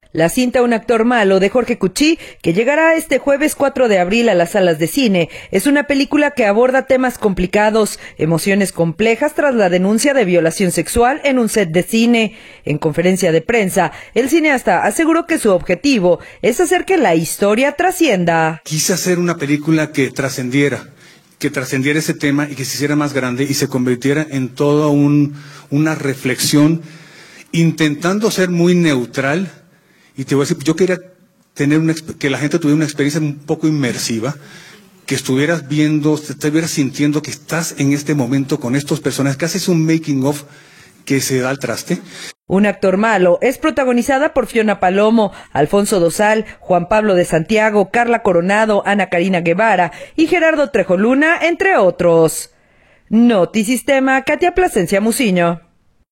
La cinta Un actor malo de Jorge Cuchí, que llegará este jueves 4 de abril a las salas de cine, es una película que aborda temas complicados, emociones complejas tras la denuncia de violación sexual en un set de cine. En conferencia de prensa, el cineasta aseguró que su objetivo es hacer que la historia trascienda. Quise hacer una película que trascendiera ese tema y que se hiciera más grande y se convirtiera en toda una reflexión, intentando ser muy neutral. Y te voy a decir, yo quería que la gente tuviera una experiencia un poco inmersiva, que estuvieras viendo, te estuvieras sintiendo que estás en este momento con estos personajes, que haces un making of que se da al traste. Un actor malo es protagonizada por Fiona Palomo, Alfonso Dosal, Juan Pablo de Santiago, Carla Coronado, Ana Karina Guevara y Gerardo Trejoluna, entre otros. Notisistema, Katia Plasencia Muciño.